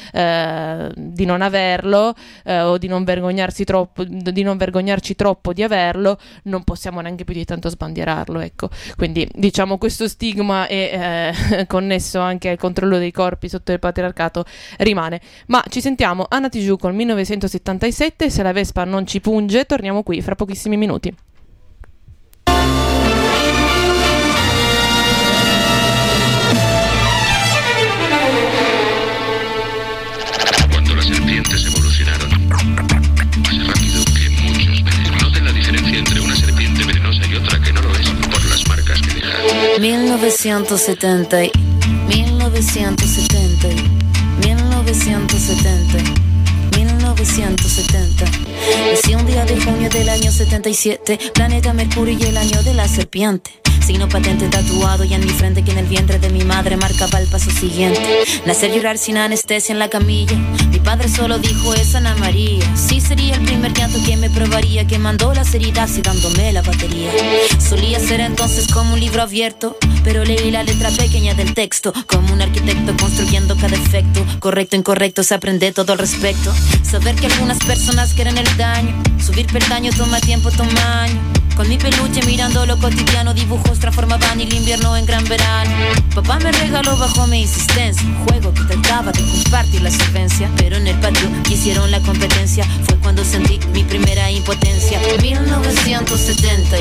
averlo, o di non vergognarci troppo di averlo, non possiamo neanche più di tanto sbandierarlo, ecco. Quindi, diciamo, questo stigma è connesso anche al controllo dei corpi sotto il patriarcato rimane. Ma ci sentiamo Anna Tijoux col 1977, se la Vespa non ci punge, torniamo qui fra pochissimi minuti. Cuando las serpientes evolucionaron, más rápido que muchos venenos. Noten la diferencia entre una serpiente venenosa y otra que no lo es por las marcas que deja. 1970, 1970, 1970. 1970. Nací un día de junio del año 77, planeta Mercurio y el año de la serpiente. Signo patente tatuado y en mi frente que en el vientre de mi madre marcaba el paso siguiente. Nacer, llorar sin anestesia en la camilla. Mi padre solo dijo es Ana María. Sí, sería el primer llanto que me probaría, que mandó las heridas y dándome la batería. Solía ser entonces como un libro abierto, pero leí la letra pequeña del texto, como un arquitecto construyendo cada efecto. Correcto, incorrecto, se aprende todo al respecto. Saber que algunas personas quieren el daño, subir peldaño toma tiempo, toma años. Con mi peluche mirando lo cotidiano, dibujos transformaban el invierno en gran verano. Papá me regaló bajo mi insistencia un juego que trataba de compartir la solvencia, pero en el patio quisieron la competencia. Fue cuando sentí mi primera impotencia. 1970,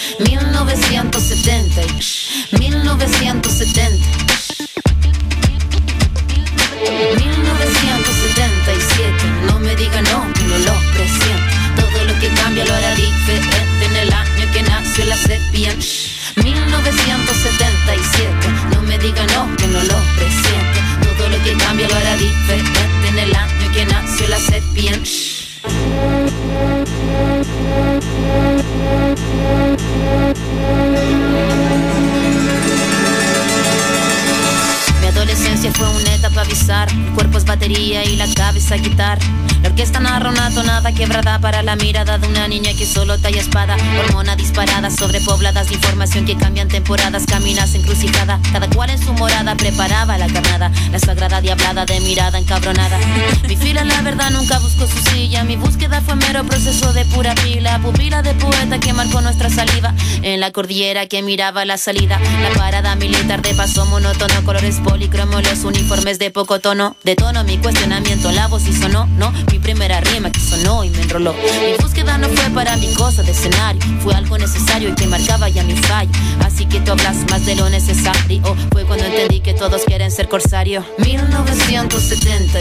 1970, 1970, 1977. No me diga no, no lo presiento. Todo lo que cambia lo hará diferente en el año que nació la serpiente. 1977. No me diga no, que no lo presiento. Todo lo que cambia lo hará diferente en el año que nació la serpiente. Mi adolescencia fue una etapa bizarra. El cuerpo es batería y la cabeza guitarra. La orquesta narra una tonada quebrada para la mirada de una niña que solo talla espada. Hormona disparada, sobrepobladas de información que cambian temporadas. Caminas encrucijada, cada cual en su morada preparaba la carnada. La sagrada diablada de mirada encabronada. Mi fila la verdad nunca buscó su silla. Mi búsqueda fue mero proceso de pura pila. Pupila de poeta que marcó nuestra saliva. En la cordillera que miraba la salida. La parada militar de paso monótono. Colores policromos, los uniformes de poco tono. De tono mi cuestionamiento, la voz y sonó, no. Mi primera rima que sonó y me enroló. Mi búsqueda no fue para mi cosa de escenario, fue algo necesario y que marcaba ya mi fallo. Así que tú hablas más de lo necesario. Fue cuando entendí que todos quieren ser corsario. 1970,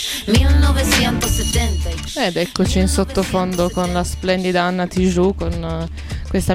1970. Ed eccoci in sottofondo con la splendida Anna Tijoux con questa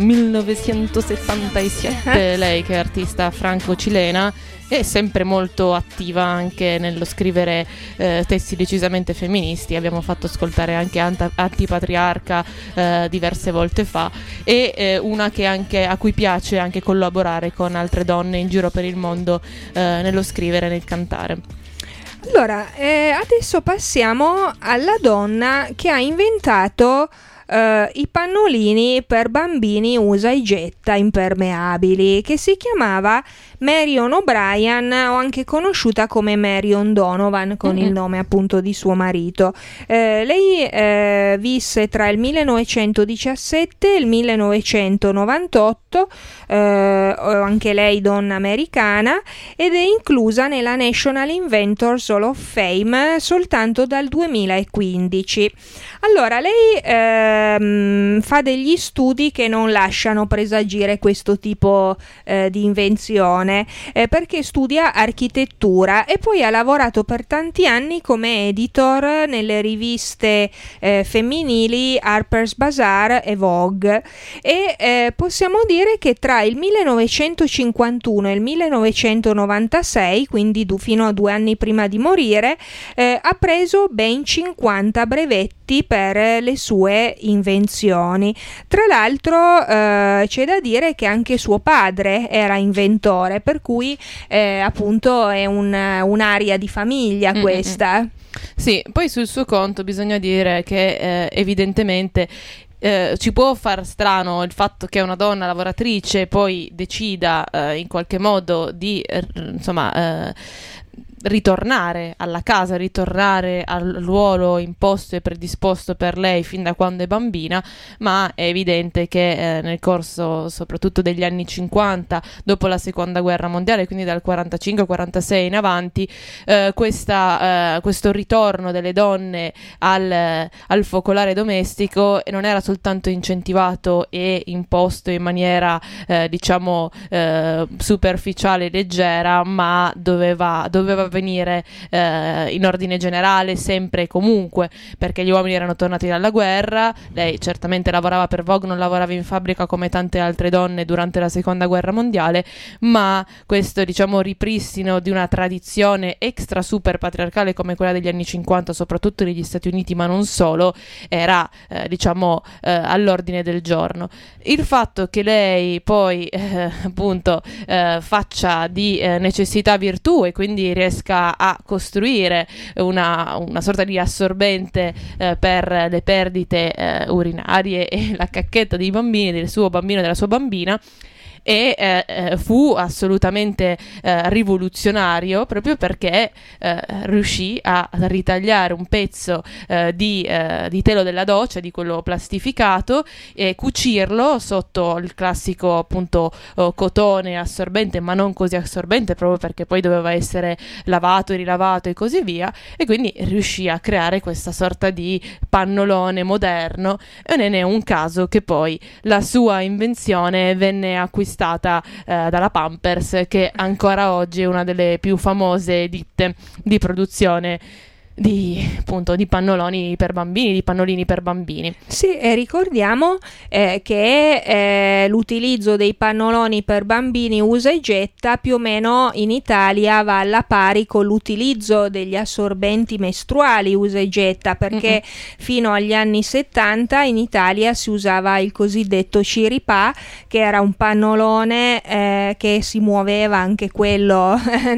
1977, lei che è artista franco-cilena. È sempre molto attiva anche nello scrivere testi decisamente femministi. Abbiamo fatto ascoltare anche Antipatriarca diverse volte fa, e una che anche, a cui piace anche collaborare con altre donne in giro per il mondo nello scrivere e nel cantare. Allora, adesso passiamo alla donna che ha inventato i pannolini per bambini usa e getta impermeabili, che si chiamava Marion O'Brien, o anche conosciuta come Marion Donovan con il nome appunto di suo marito. Lei visse tra il 1917 e il 1998, anche lei donna americana, ed è inclusa nella National Inventors Hall of Fame soltanto dal 2015. Allora, lei fa degli studi che non lasciano presagire questo tipo di invenzione, perché studia architettura e poi ha lavorato per tanti anni come editor nelle riviste femminili Harper's Bazaar e Vogue, e possiamo dire che tra il 1951 e il 1996, quindi fino a 2 anni prima di morire, ha preso ben 50 brevetti per le sue invenzioni. Tra l'altro c'è da dire che anche suo padre era inventore, per cui appunto è un'area di famiglia questa. Sì, poi sul suo conto bisogna dire che evidentemente ci può far strano il fatto che una donna lavoratrice poi decida in qualche modo di ritornare alla casa, ritornare al ruolo imposto e predisposto per lei fin da quando è bambina, ma è evidente che nel corso soprattutto degli anni 50, dopo la seconda guerra mondiale, quindi dal 45-46 in avanti, questo ritorno delle donne al focolare domestico non era soltanto incentivato e imposto in maniera superficiale e leggera, ma doveva venire in ordine generale sempre e comunque, perché gli uomini erano tornati dalla guerra. Lei certamente lavorava per Vogue, non lavorava in fabbrica come tante altre donne durante la seconda guerra mondiale, ma questo ripristino di una tradizione extra super patriarcale come quella degli anni 50, soprattutto negli Stati Uniti, ma non solo, era all'ordine del giorno. Il fatto che lei poi faccia di necessità virtù e quindi riesca a costruire una sorta di assorbente per le perdite urinarie e la cacchetta dei bambini, del suo bambino e della sua bambina, e fu assolutamente rivoluzionario, proprio perché riuscì a ritagliare un pezzo di telo della doccia, di quello plastificato, e cucirlo sotto il classico appunto cotone assorbente, ma non così assorbente, proprio perché poi doveva essere lavato e rilavato e così via, e quindi riuscì a creare questa sorta di pannolone moderno. E non è un caso che poi la sua invenzione venne acquistata dalla Pampers, che ancora oggi è una delle più famose ditte di produzione di pannoloni per bambini, di pannolini per bambini. Sì, e ricordiamo che l'utilizzo dei pannoloni per bambini usa e getta più o meno in Italia va alla pari con l'utilizzo degli assorbenti mestruali usa e getta, perché fino agli anni 70 in Italia si usava il cosiddetto ciripà, che era un pannolone che si muoveva anche quello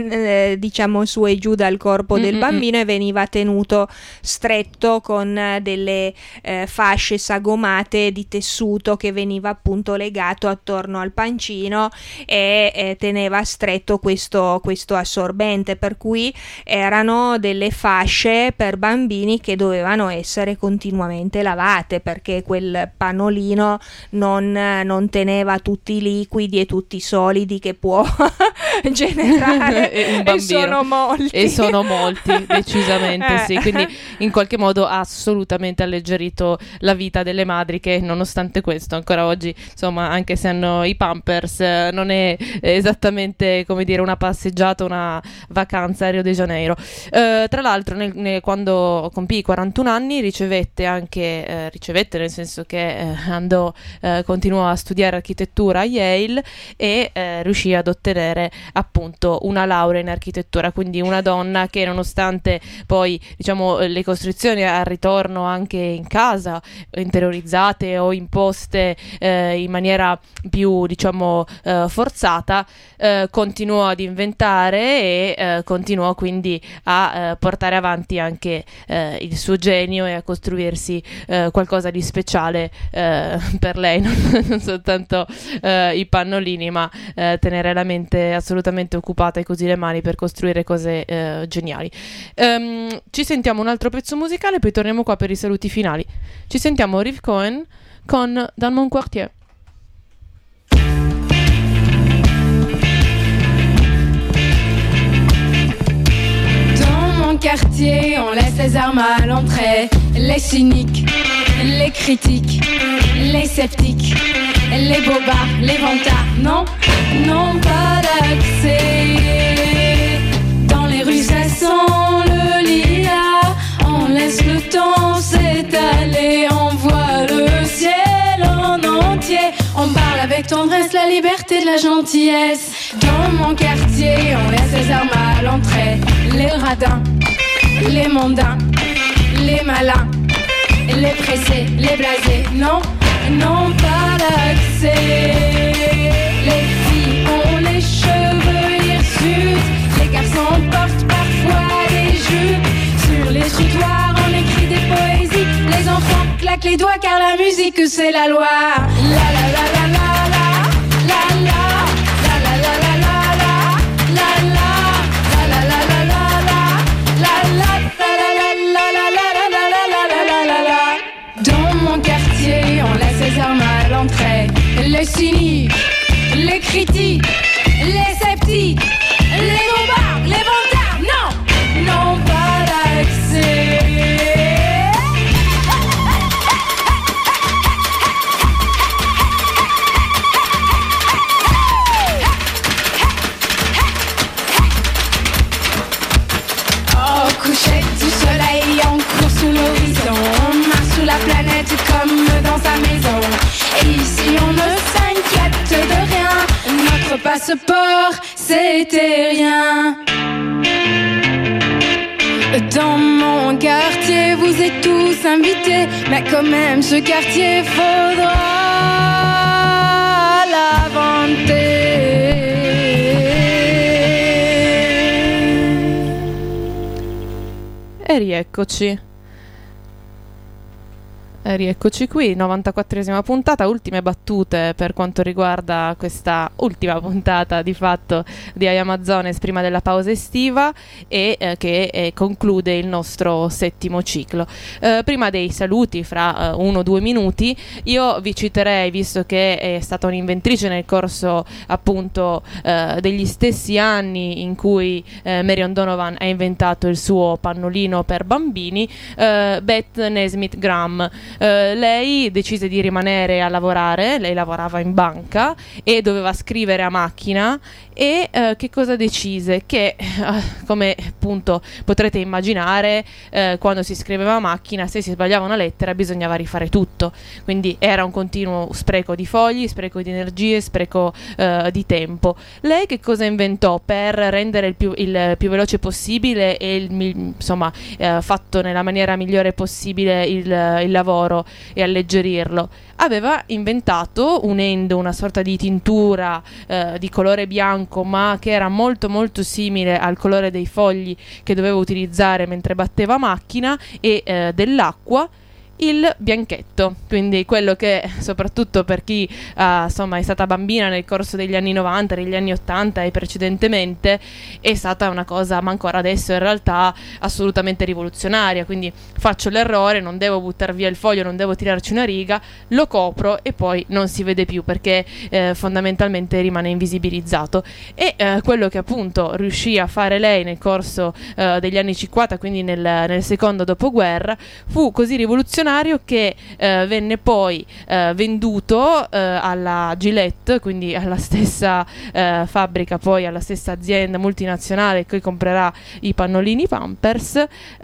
su e giù dal corpo del bambino e veniva tenuto stretto con delle fasce sagomate di tessuto che veniva appunto legato attorno al pancino e teneva stretto questo assorbente, per cui erano delle fasce per bambini che dovevano essere continuamente lavate, perché quel pannolino non teneva tutti i liquidi e tutti i solidi che può generare un bambino. E sono molti decisamente. Sì, quindi in qualche modo ha assolutamente alleggerito la vita delle madri, che nonostante questo ancora oggi, insomma, anche se hanno i Pampers, non è esattamente come dire una passeggiata, una vacanza a Rio de Janeiro. Tra l'altro quando compì i 41 anni ricevette nel senso che continuò a studiare architettura a Yale e riuscì ad ottenere appunto una laurea in architettura, quindi una donna che, nonostante poi le costruzioni al ritorno anche in casa, interiorizzate o imposte in maniera più forzata, continuò ad inventare e continuò quindi a portare avanti anche il suo genio e a costruirsi qualcosa di speciale per lei, non soltanto i pannolini, ma tenere la mente assolutamente occupata e così le mani per costruire cose geniali. Ci sentiamo un altro pezzo musicale, poi torniamo qua per i saluti finali. Ci sentiamo Rive Cohen con Dans mon quartier. Dans mon quartier, on laisse les armes à l'entrée, les cyniques les critiques, les sceptiques, les bobards, les vantards, non, non pas d'accès. Dans les rues ça sent le lilas, on laisse le temps s'étaler, on voit le ciel en entier, on parle avec tendresse, la liberté de la gentillesse. Dans mon quartier, on laisse les armes à l'entrée, les radins, les mondains, les malins, les pressés, les blasés, non, non pas d'accès. Les filles ont les cheveux hirsutes, les garçons portent parfois des jupes. Sur les trottoirs on écrit des poésies, les enfants claquent les doigts car la musique c'est la loi. La la la la la la, la la, la la la la la la, la la, la la la la la la, la la, la la la la la. Dans mon quartier, on laisse les armes à l'entrée, les cyniques, les critiques, les sceptiques, les bombards, les vantards, non, non pas d'accès. Au coucher du soleil, on court sous l'horizon, on marche sous la planète comme dans sa maison. Et ici on ne s'inquiète de rien, notre passeport c'était rien. Dans mon quartier vous êtes tous invités, mais quand même ce quartier faudra l'inventer. E rieccoci. Rieccoci qui, 94esima puntata, ultime battute per quanto riguarda questa ultima puntata di fatto di I Am Amazones prima della pausa estiva e che conclude il nostro settimo ciclo. Prima dei saluti, fra 1 o 2 minuti, io vi citerei, visto che è stata un'inventrice nel corso appunto degli stessi anni in cui Marion Donovan ha inventato il suo pannolino per bambini, Beth Nesmith Graham. Lei decise di rimanere a lavorare, lei lavorava in banca e doveva scrivere a macchina e che cosa decise? Che come appunto potrete immaginare, quando si scriveva a macchina, se si sbagliava una lettera bisognava rifare tutto, quindi era un continuo spreco di fogli, spreco di energie, spreco di tempo. Lei che cosa inventò per rendere il più veloce possibile e insomma fatto nella maniera migliore possibile il lavoro e alleggerirlo? Aveva inventato unendo una sorta di tintura di colore bianco, ma che era molto molto simile al colore dei fogli che doveva utilizzare mentre batteva macchina, e dell'acqua, il bianchetto, quindi quello che soprattutto per chi insomma è stata bambina nel corso degli anni 90, degli anni 80 e precedentemente, è stata una cosa, ma ancora adesso in realtà, assolutamente rivoluzionaria. Quindi faccio l'errore, non devo buttare via il foglio, non devo tirarci una riga, lo copro e poi non si vede più perché fondamentalmente rimane invisibilizzato. E quello che appunto riuscì a fare lei nel corso degli anni 50, quindi nel secondo dopoguerra, fu così rivoluzionario che venne poi venduto alla Gillette, quindi alla stessa fabbrica, poi alla stessa azienda multinazionale che comprerà i pannolini Pampers,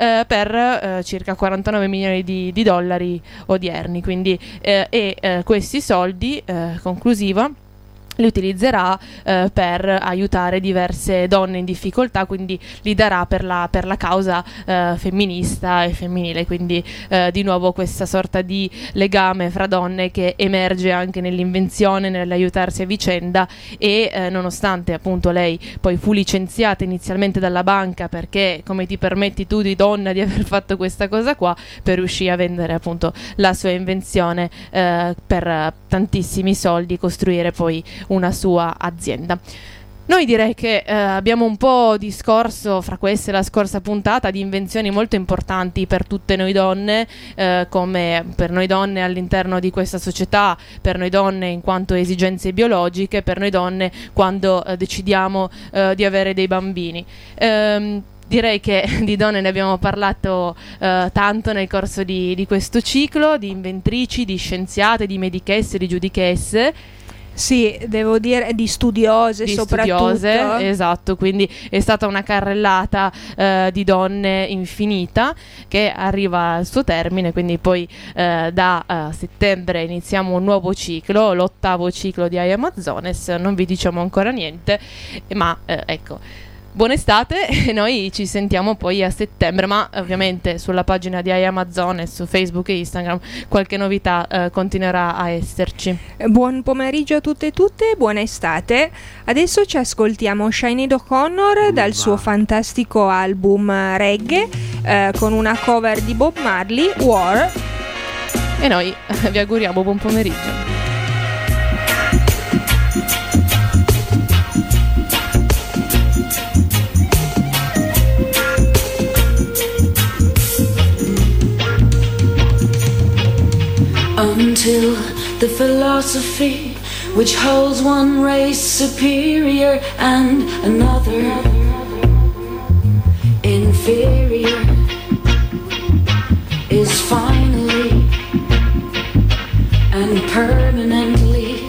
per circa 49 milioni di dollari odierni. Quindi questi soldi, conclusiva, li utilizzerà per aiutare diverse donne in difficoltà, quindi li darà per la causa femminista e femminile. Quindi di nuovo questa sorta di legame fra donne che emerge anche nell'invenzione, nell'aiutarsi a vicenda. E nonostante appunto lei poi fu licenziata inizialmente dalla banca perché come ti permetti tu di donna di aver fatto questa cosa qua, per riuscire a vendere appunto la sua invenzione per tantissimi soldi, costruire poi una sua azienda. Noi direi che abbiamo un po' discorso, fra queste la scorsa puntata, di invenzioni molto importanti per tutte noi donne, come per noi donne all'interno di questa società, per noi donne in quanto esigenze biologiche, per noi donne quando decidiamo di avere dei bambini. Direi che di donne ne abbiamo parlato tanto nel corso di questo ciclo, di inventrici, di scienziate, di medichesse, di giudichesse. Sì, devo dire di studiose soprattutto. Studiose, esatto, quindi è stata una carrellata di donne infinita che arriva al suo termine, quindi poi da settembre iniziamo un nuovo ciclo, l'8º ciclo di I Am Amazones, non vi diciamo ancora niente, ma ecco. Buona estate e noi ci sentiamo poi a settembre, ma ovviamente sulla pagina di I Am Amazones su Facebook e Instagram qualche novità continuerà a esserci. Buon pomeriggio a tutte e tutte, buona estate. Adesso ci ascoltiamo Sinead O'Connor dal suo fantastico album reggae con una cover di Bob Marley, War. E noi vi auguriamo buon pomeriggio. Until the philosophy which holds one race superior and another inferior is finally and permanently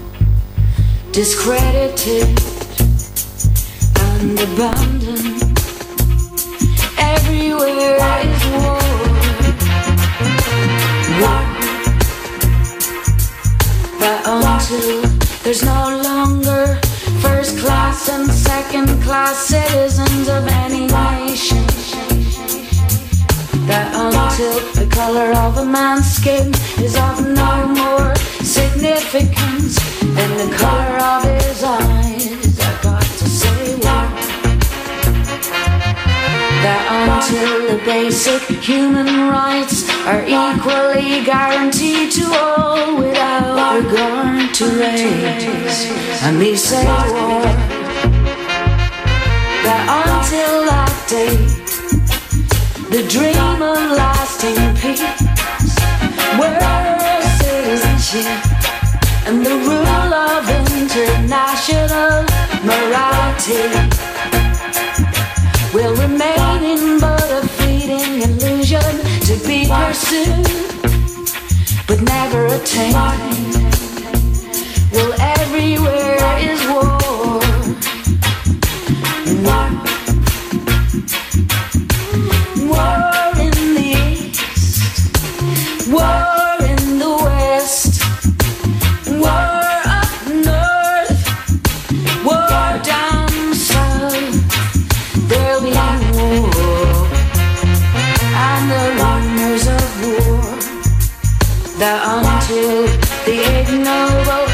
discredited and abandoned. Everywhere is war. War. But until there's no longer first class and second class citizens of any nation, that until the color of a man's skin is of no more significance than the color of his eyes, I got to say war. That until the basic human rights are equally guaranteed to all without regard to race, and me say war. That until that day, the dream of lasting peace, world citizenship, and the rule of international morality will remain in but a fleeting illusion to be pursued but never attained. Well, everywhere is war. War. War in the east, war in the west, war up north, war down south. There'll be war and the rumors of war, that until the ignoble